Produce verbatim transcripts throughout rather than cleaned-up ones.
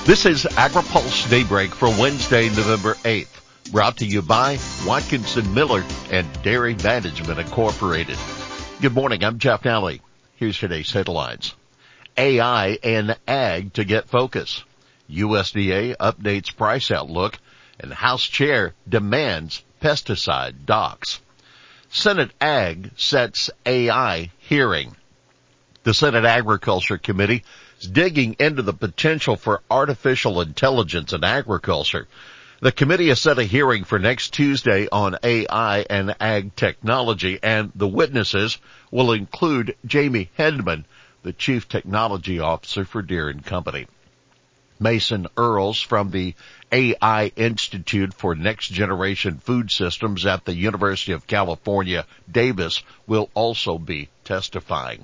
This is AgriPulse Daybreak for Wednesday, November eighth, brought to you by Watkinson Miller and Dairy Management Incorporated. Good morning, I'm Jeff Nally. Here's today's headlines. A I and Ag to get focus. U S D A updates price outlook, and House Chair demands pesticide docs. Senate Ag sets A I hearing. The Senate Agriculture Committee is digging into the potential for artificial intelligence in agriculture. The committee has set a hearing for next Tuesday on A I and ag technology, and the witnesses will include Jamie Hedman, the Chief Technology Officer for Deere and Company. Mason Earls from the A I Institute for Next Generation Food Systems at the University of California, Davis, will also be testifying.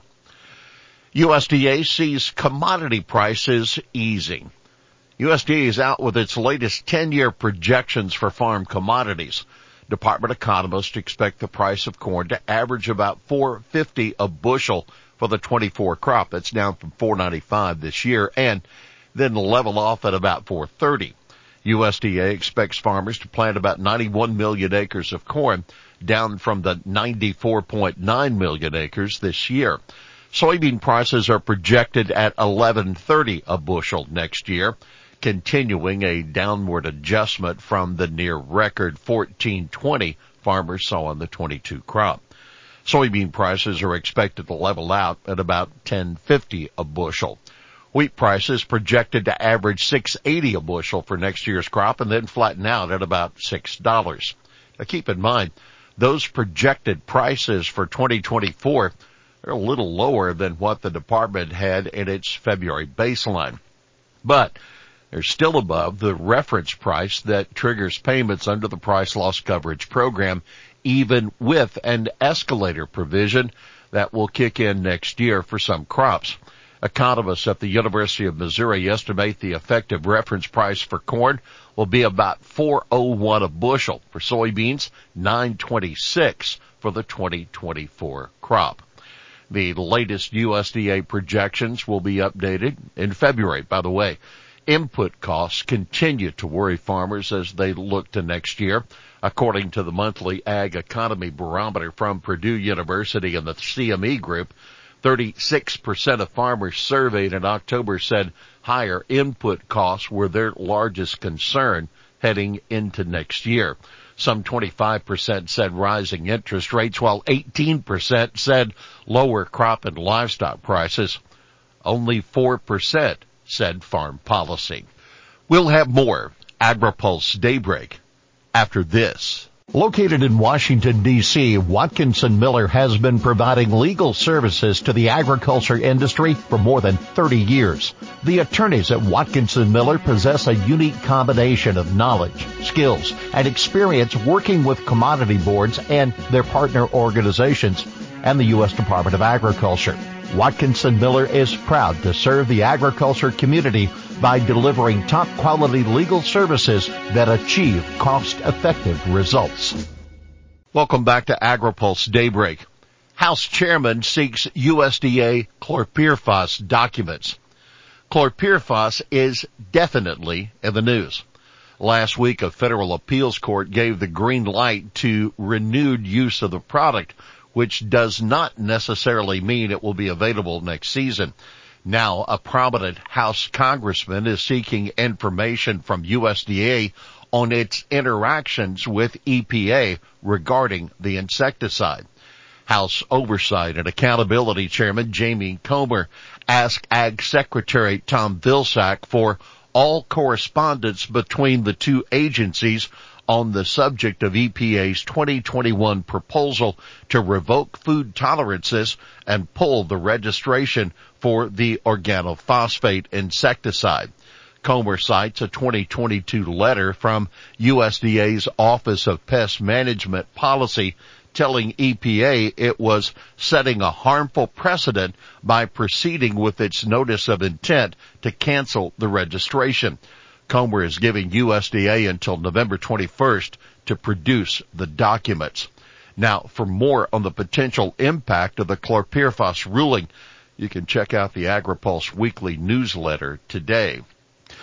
U S D A sees commodity prices easing. U S D A is out with its latest ten-year projections for farm commodities. Department economists expect the price of corn to average about four dollars and fifty cents a bushel for the twenty-four crop. That's down from four dollars and ninety-five cents this year, and then level off at about four dollars and thirty cents. U S D A expects farmers to plant about ninety-one million acres of corn, down from the ninety-four point nine million acres this year. Soybean prices are projected at eleven dollars and thirty cents a bushel next year, continuing a downward adjustment from the near record fourteen dollars and twenty cents farmers saw on the twenty-two crop. Soybean prices are expected to level out at about ten dollars and fifty cents a bushel. Wheat prices projected to average six dollars and eighty cents a bushel for next year's crop and then flatten out at about six dollars. Now keep in mind, those projected prices for twenty twenty-four are a little lower than what the department had in its February baseline, but they're still above the reference price that triggers payments under the price loss coverage program, even with an escalator provision that will kick in next year for some crops. Economists at the University of Missouri estimate the effective reference price for corn will be about four dollars and one cents a bushel. For soybeans, nine dollars and twenty-six cents for the twenty twenty-four crop. The latest U S D A projections will be updated in February. By the way, input costs continue to worry farmers as they look to next year. According to the monthly Ag Economy Barometer from Purdue University and the C M E Group, thirty-six percent of farmers surveyed in October said higher input costs were their largest concern heading into next year. Some twenty-five percent said rising interest rates, while eighteen percent said lower crop and livestock prices. Only four percent said farm policy. We'll have more AgriPulse Daybreak after this. Located in Washington, D C, Watkinson Miller has been providing legal services to the agriculture industry for more than thirty years. The attorneys at Watkinson Miller possess a unique combination of knowledge, skills, and experience working with commodity boards and their partner organizations and the U S Department of Agriculture. Watkinson Miller is proud to serve the agriculture community by delivering top-quality legal services that achieve cost-effective results. Welcome back to AgriPulse Daybreak. House Chairman seeks U S D A chlorpyrifos documents. Chlorpyrifos is definitely in the news. Last week, a federal appeals court gave the green light to renewed use of the product, which does not necessarily mean it will be available next season. Now, a prominent House congressman is seeking information from U S D A on its interactions with E P A regarding the insecticide. House Oversight and Accountability Chairman Jamie Comer asked Ag Secretary Tom Vilsack for all correspondence between the two agencies on the subject of E P A's twenty twenty-one proposal to revoke food tolerances and pull the registration for the organophosphate insecticide. Comer cites a twenty twenty-two letter from U S D A's Office of Pest Management Policy telling E P A it was setting a harmful precedent by proceeding with its notice of intent to cancel the registration. Comer is giving U S D A until November twenty-first to produce the documents. Now, for more on the potential impact of the chlorpyrifos ruling, you can check out the AgriPulse weekly newsletter today.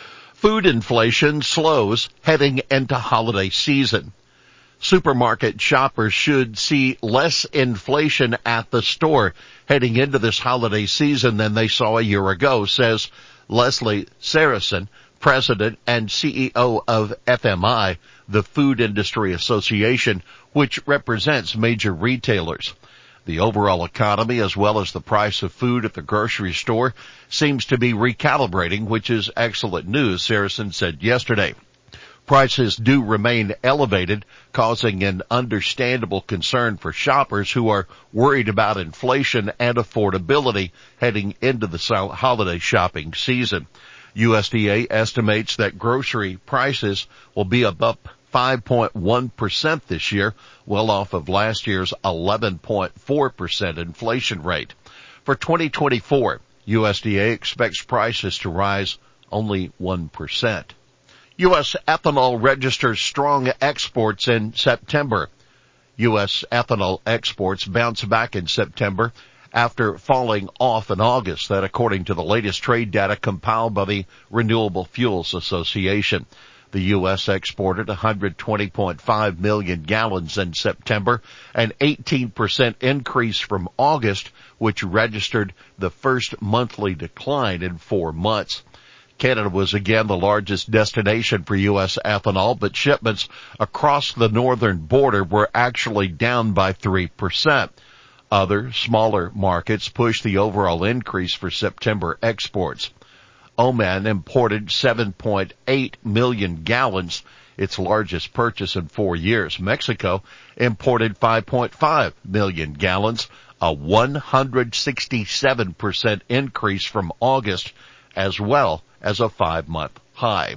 Food inflation slows heading into holiday season. Supermarket shoppers should see less inflation at the store heading into this holiday season than they saw a year ago, says Leslie Saracen, president and C E O of F M I, the Food Industry Association, which represents major retailers. The overall economy, as well as the price of food at the grocery store, seems to be recalibrating, which is excellent news, Saracen said yesterday. Prices do remain elevated, causing an understandable concern for shoppers who are worried about inflation and affordability heading into the holiday shopping season. U S D A estimates that grocery prices will be above five point one percent this year, well off of last year's eleven point four percent inflation rate. For twenty twenty-four, U S D A expects prices to rise only one percent. U S ethanol registers strong exports in September. U S ethanol exports bounced back in September after falling off in August, that according to the latest trade data compiled by the Renewable Fuels Association. The U S exported one hundred twenty point five million gallons in September, an eighteen percent increase from August, which registered the first monthly decline in four months. Canada was again the largest destination for U S ethanol, but shipments across the northern border were actually down by three percent. Other, smaller markets pushed the overall increase for September exports. Oman imported seven point eight million gallons, its largest purchase in four years. Mexico imported five point five million gallons, a one hundred sixty-seven percent increase from August, as well as a five-month high.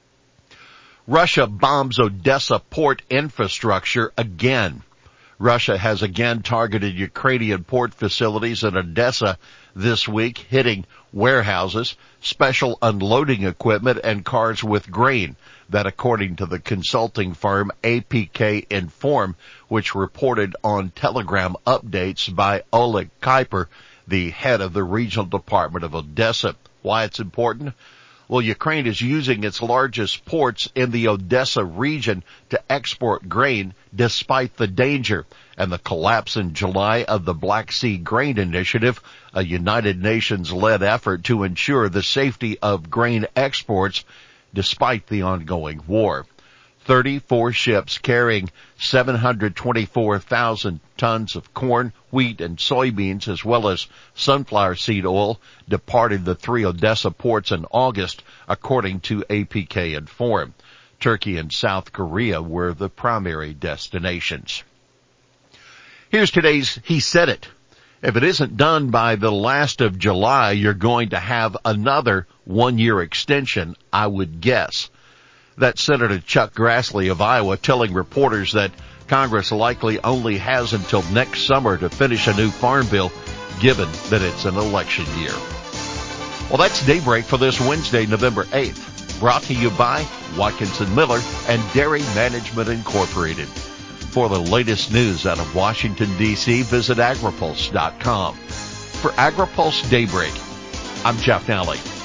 Russia bombs Odessa port infrastructure again. Russia has again targeted Ukrainian port facilities in Odessa this week, hitting warehouses, special unloading equipment, and cars with grain. That according to the consulting firm A P K Inform, which reported on Telegram updates by Oleg Kuiper, the head of the regional department of Odessa. Why it's important? Well, Ukraine is using its largest ports in the Odessa region to export grain despite the danger and the collapse in July of the Black Sea Grain Initiative, a United Nations-led effort to ensure the safety of grain exports despite the ongoing war. thirty-four ships carrying seven hundred twenty-four thousand tons of corn, wheat, and soybeans, as well as sunflower seed oil, departed the three Odessa ports in August, according to A P K Inform. Turkey and South Korea were the primary destinations. Here's today's He Said It. If it isn't done by the last of July, you're going to have another one-year extension, I would guess. That's Senator Chuck Grassley of Iowa telling reporters that Congress likely only has until next summer to finish a new farm bill, given that it's an election year. Well, that's Daybreak for this Wednesday, November eighth, brought to you by Watkinson Miller and Dairy Management Incorporated. For the latest news out of Washington, D C, visit agripulse dot com. For AgriPulse Daybreak, I'm Jeff Nally.